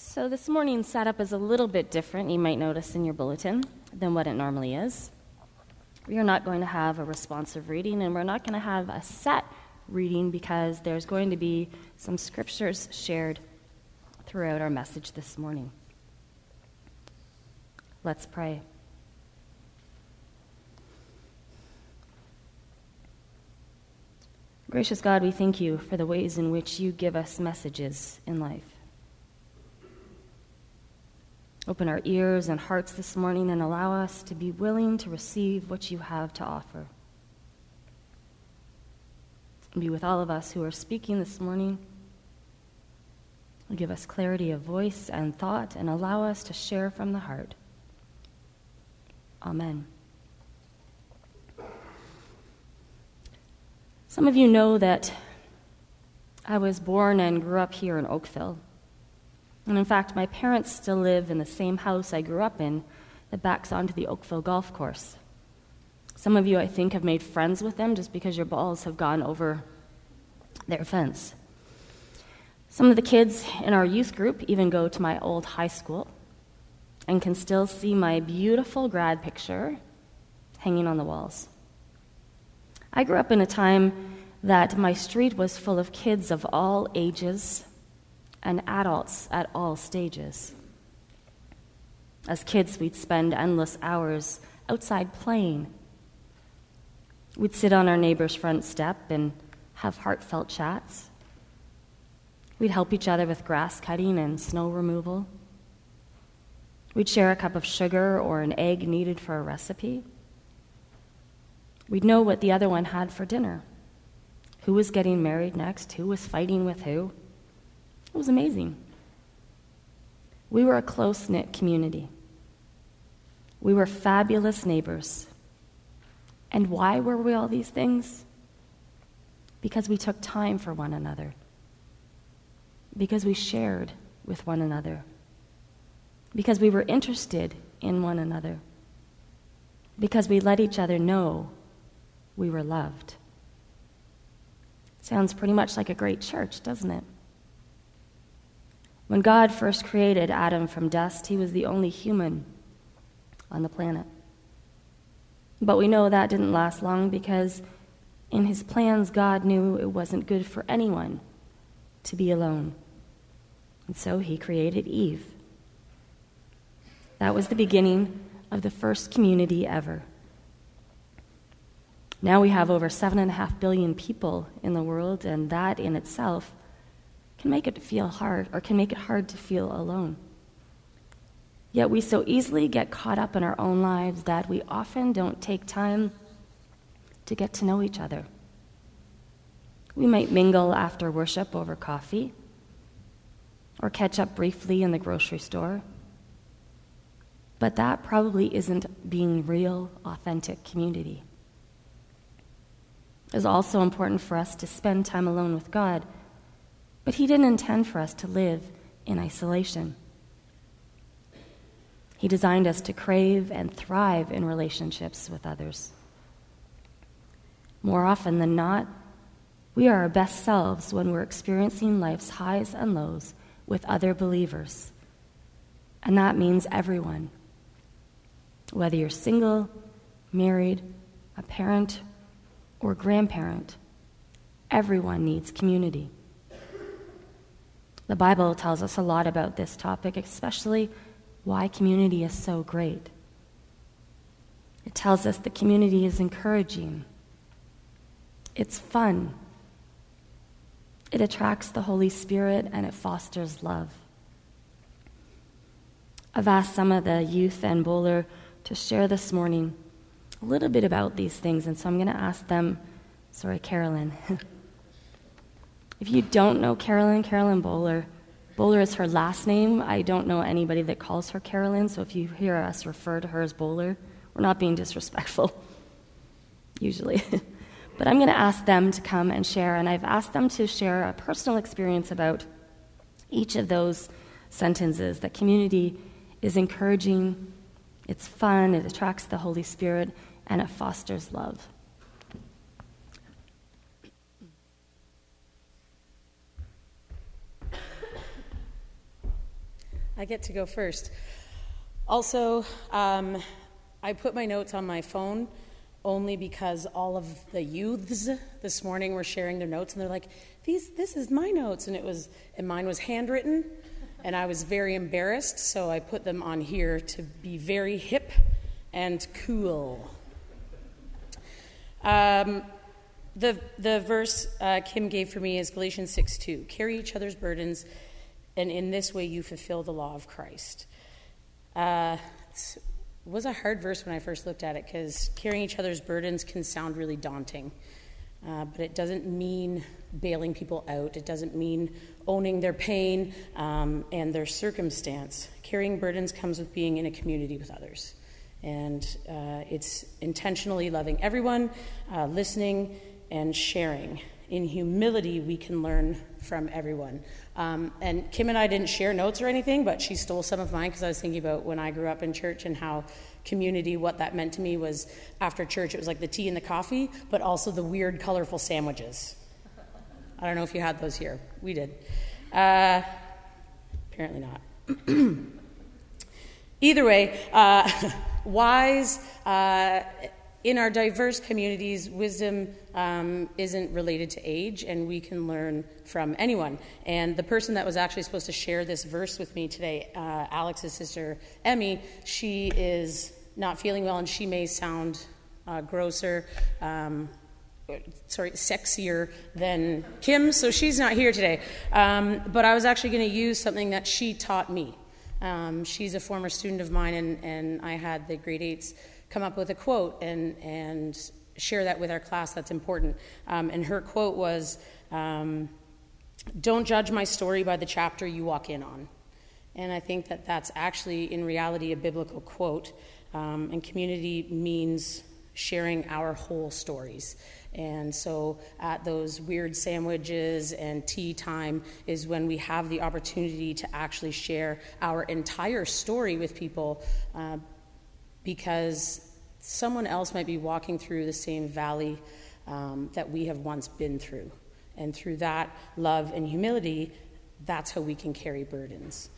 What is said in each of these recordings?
So this morning's setup is a little bit different, you might notice in your bulletin, than what it normally is. We are not going to have a responsive reading, and we're not going to have a set reading because there's going to be some scriptures shared throughout our message this morning. Let's pray. Gracious God, we thank you for the ways in which you give us messages in life. Open our ears and hearts this morning and allow us to be willing to receive what you have to offer. Be with all of us who are speaking this morning. Give us clarity of voice and thought and allow us to share from the heart. Amen. Some of you know that I was born and grew up here in Oakville. And in fact, my parents still live in the same house I grew up in that backs onto the Oakville Golf Course. Some of you, I think, have made friends with them just because your balls have gone over their fence. Some of the kids in our youth group even go to my old high school and can still see my beautiful grad picture hanging on the walls. I grew up in a time that my street was full of kids of all ages and adults at all stages. As kids, we'd spend endless hours outside playing. We'd sit on our neighbor's front step and have heartfelt chats. We'd help each other with grass cutting and snow removal. We'd share a cup of sugar or an egg needed for a recipe. We'd know what the other one had for dinner, who was getting married next, who was fighting with who. It was amazing. We were a close-knit community. We were fabulous neighbors. And why were we all these things? Because we took time for one another. Because we shared with one another. Because we were interested in one another. Because we let each other know we were loved. Sounds pretty much like a great church, doesn't it? When God first created Adam from dust, he was the only human on the planet. But we know that didn't last long because in his plans, God knew it wasn't good for anyone to be alone. And so he created Eve. That was the beginning of the first community ever. Now we have over 7.5 billion people in the world, and that in itself can make it feel hard, or can make it hard to feel alone. Yet we so easily get caught up in our own lives that we often don't take time to get to know each other. We might mingle after worship over coffee, or catch up briefly in the grocery store, but that probably isn't being real, authentic community. It is also important for us to spend time alone with God, but he didn't intend for us to live in isolation. He designed us to crave and thrive in relationships with others. More often than not, we are our best selves when we're experiencing life's highs and lows with other believers. And that means everyone. Whether you're single, married, a parent, or grandparent, everyone needs community. The Bible tells us a lot about this topic, especially why community is so great. It tells us that community is encouraging. It's fun. It attracts the Holy Spirit and it fosters love. I've asked some of the youth and bowler to share this morning a little bit about these things, and so I'm going to ask them, Carolyn. If you don't know Carolyn Bowler is her last name. I don't know anybody that calls her Carolyn, so if you hear us refer to her as Bowler, we're not being disrespectful, usually. But I'm going to ask them to come and share, and I've asked them to share a personal experience about each of those sentences, that community is encouraging, it's fun, it attracts the Holy Spirit, and it fosters love. I get to go first. Also, I put my notes on my phone only because all of the youths this morning were sharing their notes, and they're like, this is my notes, and mine was handwritten, and I was very embarrassed, so I put them on here to be very hip and cool. The verse Kim gave for me is Galatians 6:2. Carry each other's burdens, and in this way you fulfill the law of Christ. It was a hard verse when I first looked at it, because carrying each other's burdens can sound really daunting. But it doesn't mean bailing people out. It doesn't mean owning their pain and their circumstance. Carrying burdens comes with being in a community with others. And it's intentionally loving everyone, listening, and sharing. In humility, we can learn from everyone. And Kim and I didn't share notes or anything, but she stole some of mine because I was thinking about when I grew up in church and how community, what that meant to me was after church, it was like the tea and the coffee, but also the weird, colorful sandwiches. I don't know if you had those here. We did. Apparently not. Either way, wise, in our diverse communities, wisdom isn't related to age, and we can learn from anyone. And the person that was actually supposed to share this verse with me today, Alex's sister, Emmy, she is not feeling well, and she may sound sexier than Kim, so she's not here today. But I was actually going to use something that she taught me. She's a former student of mine, and I had the grade 8s come up with a quote and share that with our class. That's important. And her quote was, "Don't judge my story by the chapter you walk in on." And I think that that's actually, in reality, a biblical quote. And community means sharing our whole stories. And so at those weird sandwiches and tea time is when we have the opportunity to actually share our entire story with people, because someone else might be walking through the same valley that we have once been through. And through that love and humility, that's how we can carry burdens.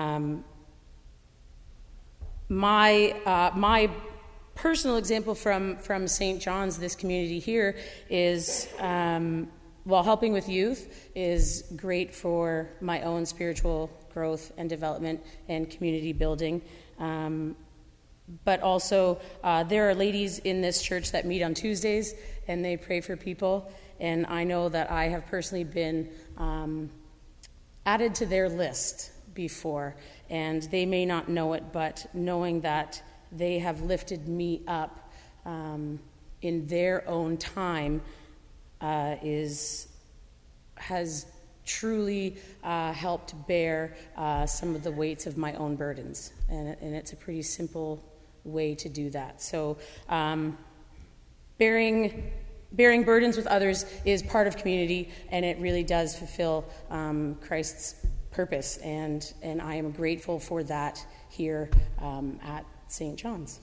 My personal example from St. John's, this community here, is helping with youth is great for my own spiritual growth and development and community building. But also, there are ladies in this church that meet on Tuesdays, and they pray for people. And I know that I have personally been added to their list before, and they may not know it, but knowing that they have lifted me up in their own time has truly helped bear some of the weights of my own burdens. And it's a pretty simple way to do that. So bearing burdens with others is part of community, and it really does fulfill Christ's purpose. And I am grateful for that here at St. John's.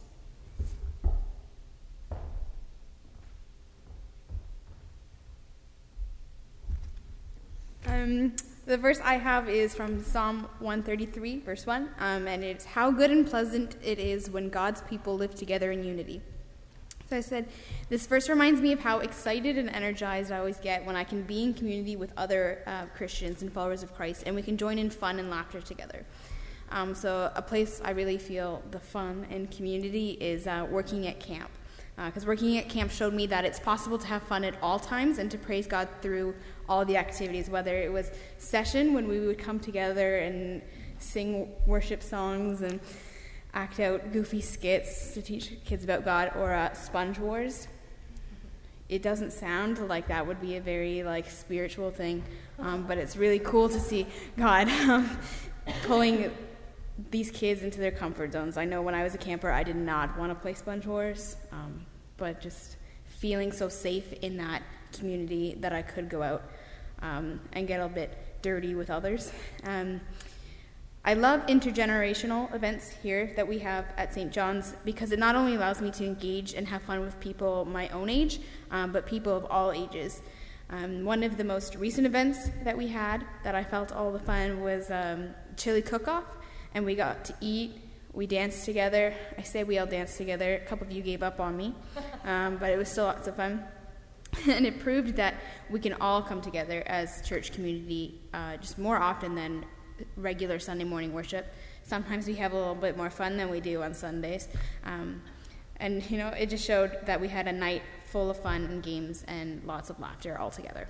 The verse I have is from Psalm 133, verse 1, and it's, "How good and pleasant it is when God's people live together in unity." So I said, this verse reminds me of how excited and energized I always get when I can be in community with other Christians and followers of Christ, and we can join in fun and laughter together. So a place I really feel the fun and community is working at camp. Because working at camp showed me that it's possible to have fun at all times and to praise God through all the activities, whether it was session when we would come together and sing worship songs and act out goofy skits to teach kids about God, or Sponge Wars. It doesn't sound like that would be a very spiritual thing, but it's really cool to see God pulling these kids into their comfort zones. I know when I was a camper, I did not want to play Sponge Wars, but just feeling so safe in that community that I could go out and get a bit dirty with others. I love intergenerational events here that we have at St. John's, because it not only allows me to engage and have fun with people my own age, but people of all ages. One of the most recent events that we had that I felt all the fun was Chili Cook-Off. and we got to eat. We danced together. I say we all danced together. A couple of you gave up on me, but it was still lots of fun. And it proved that we can all come together as church community just more often than regular Sunday morning worship. Sometimes we have a little bit more fun than we do on Sundays. And, it just showed that we had a night full of fun and games and lots of laughter all together.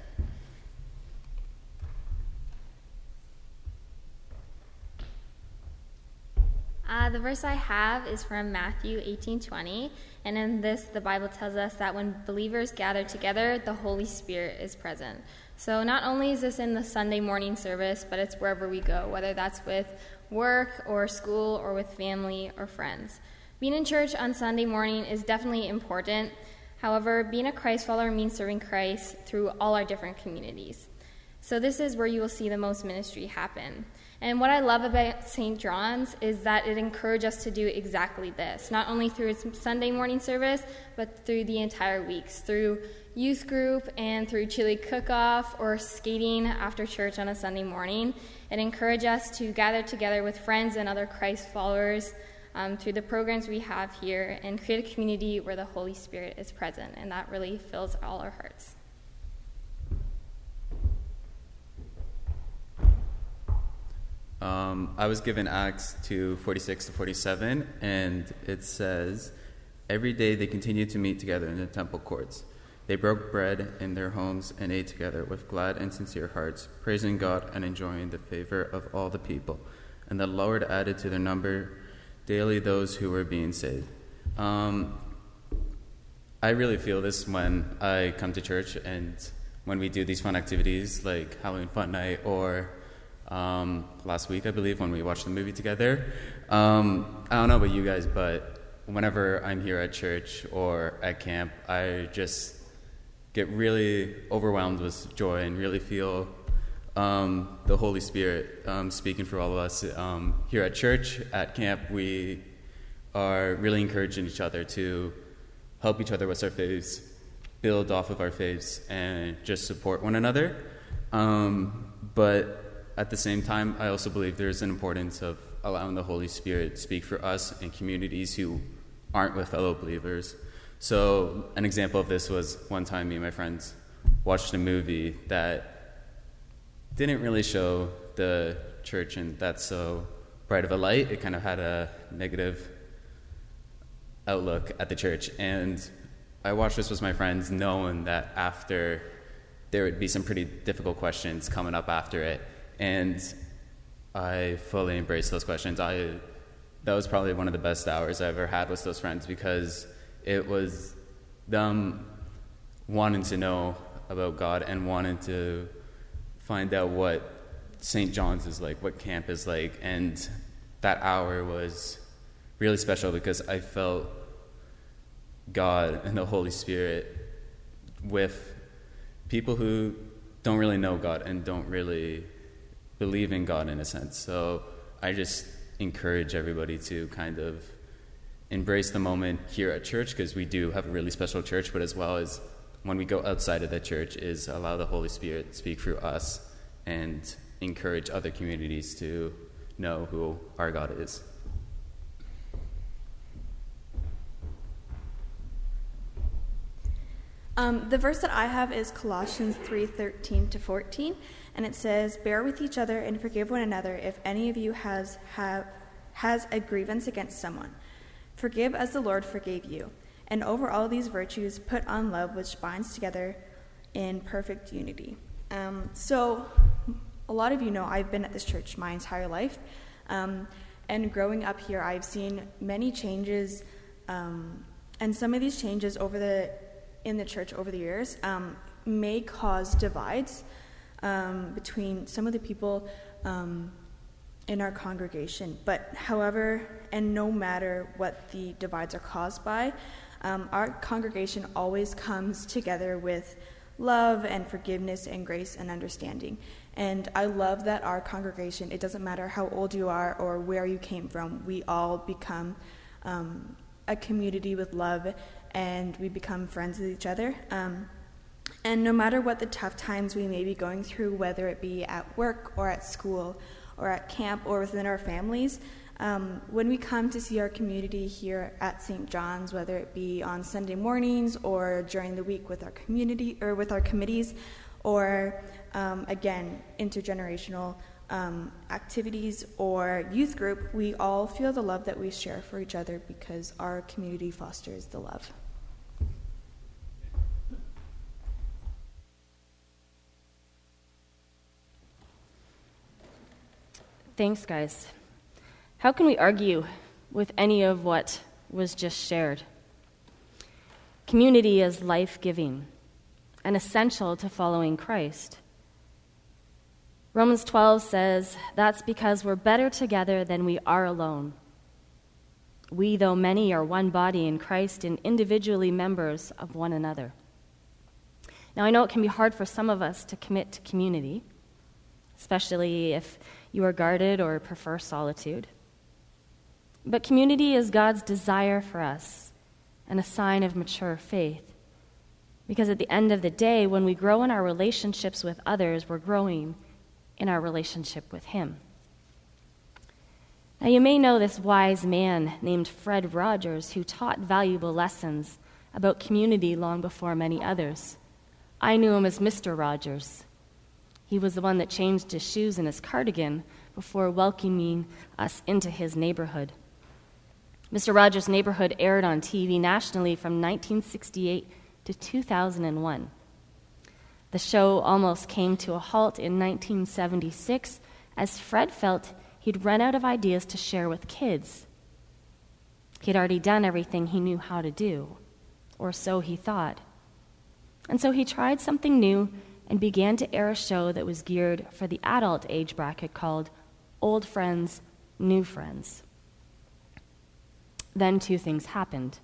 The verse I have is from Matthew 18:20, and in this, the Bible tells us that when believers gather together, the Holy Spirit is present. So not only is this in the Sunday morning service, but it's wherever we go, whether that's with work or school or with family or friends. Being in church on Sunday morning is definitely important. However, being a Christ follower means serving Christ through all our different communities. So this is where you will see the most ministry happen. And what I love about St. John's is that it encourages us to do exactly this, not only through its Sunday morning service, but through the entire weeks, through youth group and through chili cook-off or skating after church on a Sunday morning. It encourages us to gather together with friends and other Christ followers through the programs we have here and create a community where the Holy Spirit is present, and that really fills all our hearts. I was given Acts 2:46-47, and it says, "Every day they continued to meet together in the temple courts. They broke bread in their homes and ate together with glad and sincere hearts, praising God and enjoying the favor of all the people. And the Lord added to their number daily those who were being saved." I really feel this when I come to church and when we do these fun activities like Halloween Fun Night or last week, I believe, when we watched the movie together. I don't know about you guys, but whenever I'm here at church or at camp, I just get really overwhelmed with joy and really feel the Holy Spirit speaking for all of us. Here at church, at camp, we are really encouraging each other to help each other with our faiths, build off of our faiths, and just support one another. But at the same time, I also believe there's an importance of allowing the Holy Spirit to speak for us in communities who aren't with fellow believers. So an example of this was one time me and my friends watched a movie that didn't really show the church in that so bright of a light. It kind of had a negative outlook at the church. And I watched this with my friends knowing that after there would be some pretty difficult questions coming up after it. And I fully embraced those questions. That was probably one of the best hours I ever had with those friends, because it was them wanting to know about God and wanting to find out what St. John's is like, what camp is like. And that hour was really special because I felt God and the Holy Spirit with people who don't really know God and don't really believe in God in a sense. So I just encourage everybody to kind of embrace the moment here at church, because we do have a really special church, but as well as when we go outside of the church, is allow the Holy Spirit to speak through us and encourage other communities to know who our God is. The verse that I have is Colossians 3:13-14, and it says, "Bear with each other and forgive one another if any of you has a grievance against someone. Forgive as the Lord forgave you. And over all these virtues, put on love, which binds together in perfect unity." So a lot of you know I've been at this church my entire life, and growing up here, I've seen many changes, and some of these changes in the church over the years may cause divides between some of the people in our congregation. But however, and no matter what the divides are caused by, our congregation always comes together with love and forgiveness and grace and understanding. And I love that our congregation, it doesn't matter how old you are or where you came from, we all become a community with love, and we become friends with each other. And no matter what the tough times we may be going through, whether it be at work or at school or at camp or within our families. When we come to see our community here at St. John's, whether it be on Sunday mornings or during the week with our community or with our committees, or again, intergenerational activities or youth group, we all feel the love that we share for each other because our community fosters the love. Thanks, guys. How can we argue with any of what was just shared? Community is life-giving and essential to following Christ. Romans 12 says, "That's because we're better together than we are alone. We, though many, are one body in Christ and individually members of one another." Now, I know it can be hard for some of us to commit to community, especially if you are guarded or prefer solitude. But community is God's desire for us and a sign of mature faith. Because at the end of the day, when we grow in our relationships with others, we're growing in our relationship with Him. Now, you may know this wise man named Fred Rogers who taught valuable lessons about community long before many others. I knew him as Mr. Rogers. He was the one that changed his shoes and his cardigan before welcoming us into his neighborhood. Mr. Rogers' Neighborhood aired on TV nationally from 1968 to 2001. The show almost came to a halt in 1976 as Fred felt he'd run out of ideas to share with kids. He'd already done everything he knew how to do, or so he thought. And so he tried something new and began to air a show that was geared for the adult age bracket called Old Friends, New Friends. Then two things happened.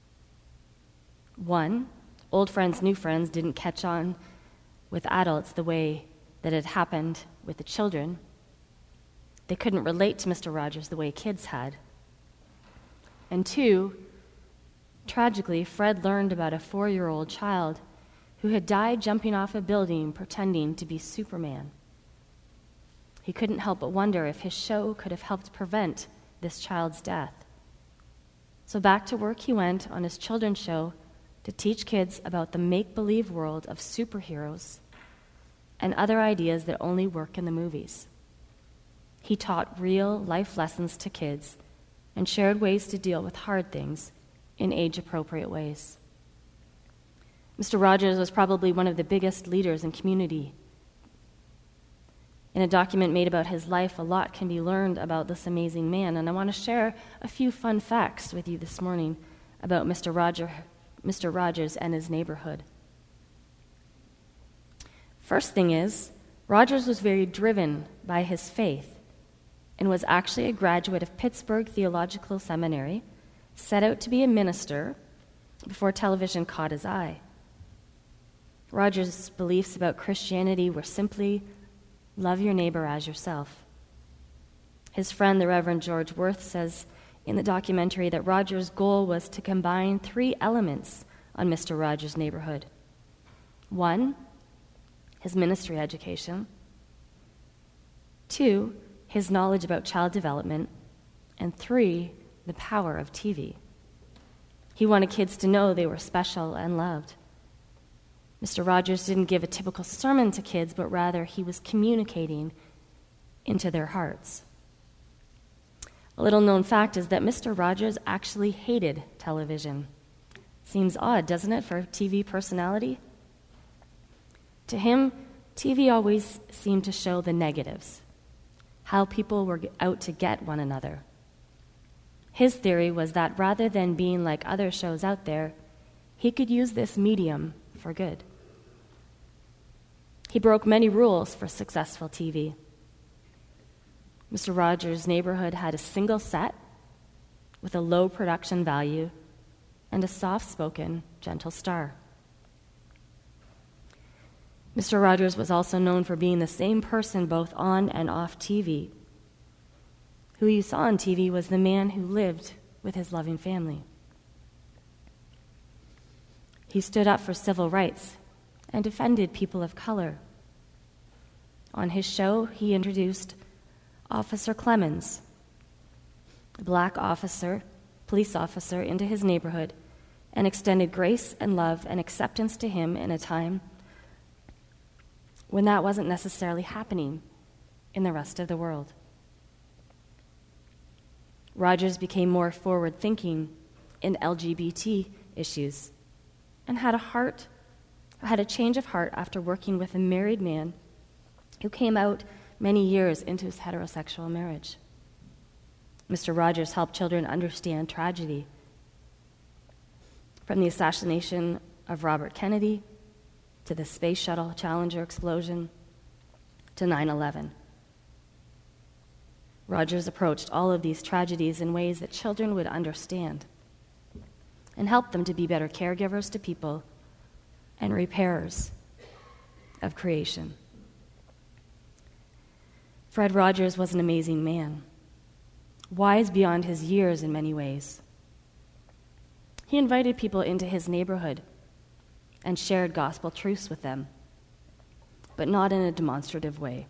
One, Old Friends, New Friends didn't catch on with adults the way that it happened with the children. They couldn't relate to Mr. Rogers the way kids had. And two, tragically, Fred learned about a 4-year-old child who had died jumping off a building pretending to be Superman. He couldn't help but wonder if his show could have helped prevent this child's death. So back to work he went on his children's show to teach kids about the make-believe world of superheroes and other ideas that only work in the movies. He taught real life lessons to kids and shared ways to deal with hard things in age-appropriate ways. Mr. Rogers was probably one of the biggest leaders in community. In a document made about his life, a lot can be learned about this amazing man, and I want to share a few fun facts with you this morning about Mr. Rogers and his neighborhood. First thing is, Rogers was very driven by his faith and was actually a graduate of Pittsburgh Theological Seminary, set out to be a minister before television caught his eye. Rogers' beliefs about Christianity were simply love your neighbor as yourself. His friend, the Reverend George Worth, says in the documentary that Rogers' goal was to combine 3 elements on Mr. Rogers' Neighborhood. 1, his ministry education. 2, his knowledge about child development. And 3, the power of TV. He wanted kids to know they were special and loved. Mr. Rogers didn't give a typical sermon to kids, but rather he was communicating into their hearts. A little-known fact is that Mr. Rogers actually hated television. Seems odd, doesn't it, for a TV personality? To him, TV always seemed to show the negatives, how people were out to get one another. His theory was that rather than being like other shows out there, he could use this medium for good. He broke many rules for successful TV. Mr. Rogers' Neighborhood had a single set with a low production value and a soft-spoken, gentle star. Mr. Rogers was also known for being the same person both on and off TV. Who you saw on TV was the man who lived with his loving family. He stood up for civil rights and defended people of color. On his show, he introduced Officer Clemens, a black police officer, into his neighborhood and extended grace and love and acceptance to him in a time when that wasn't necessarily happening in the rest of the world. Rogers became more forward-thinking in LGBT issues and had a change of heart after working with a married man who came out many years into his heterosexual marriage. Mr. Rogers helped children understand tragedy, from the assassination of Robert Kennedy to the Space Shuttle Challenger explosion to 9/11. Rogers approached all of these tragedies in ways that children would understand and helped them to be better caregivers to people and repairers of creation. Fred Rogers was an amazing man, wise beyond his years in many ways. He invited people into his neighborhood and shared gospel truths with them, but not in a demonstrative way.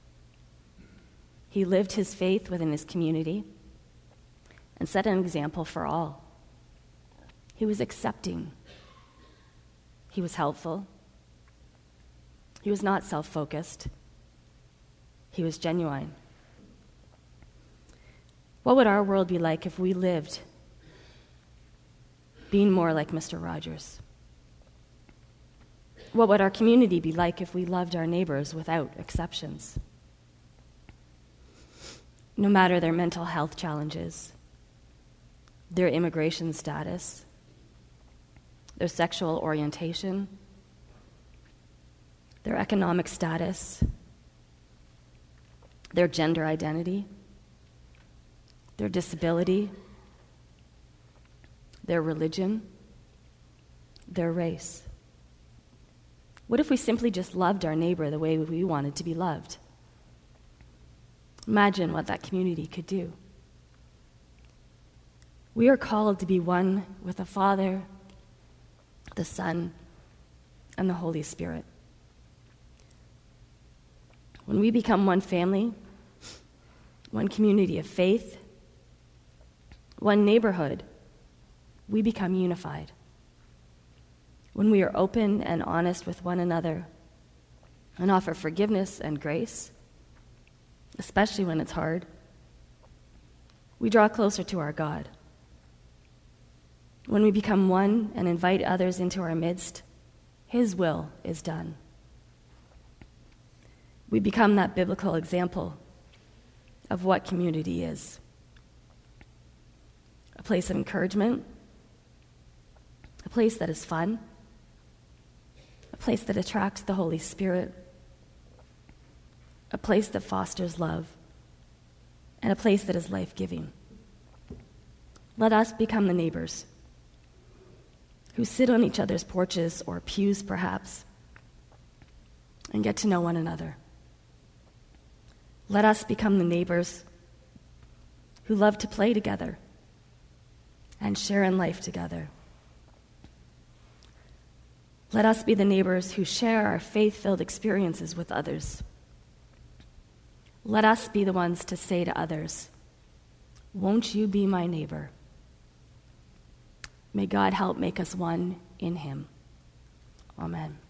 He lived his faith within his community and set an example for all. He was accepting. He was helpful. He was not self-focused. He was genuine. What would our world be like if we lived being more like Mr. Rogers? What would our community be like if we loved our neighbors without exceptions? No matter their mental health challenges, their immigration status, their sexual orientation, their economic status, their gender identity, their disability, their religion, their race. What if we simply just loved our neighbor the way we wanted to be loved? Imagine what that community could do. We are called to be one with the Father, the Son, and the Holy Spirit. When we become one family, one community of faith, one neighborhood, we become unified. When we are open and honest with one another and offer forgiveness and grace, especially when it's hard, we draw closer to our God. When we become one and invite others into our midst, His will is done. We become that biblical example of what community is. A place of encouragement, a place that is fun, a place that attracts the Holy Spirit, a place that fosters love, and a place that is life-giving. Let us become the neighbors who sit on each other's porches or pews, perhaps, and get to know one another. Let us become the neighbors who love to play together and share in life together. Let us be the neighbors who share our faith-filled experiences with others. Let us be the ones to say to others, "Won't you be my neighbor?" May God help make us one in Him. Amen.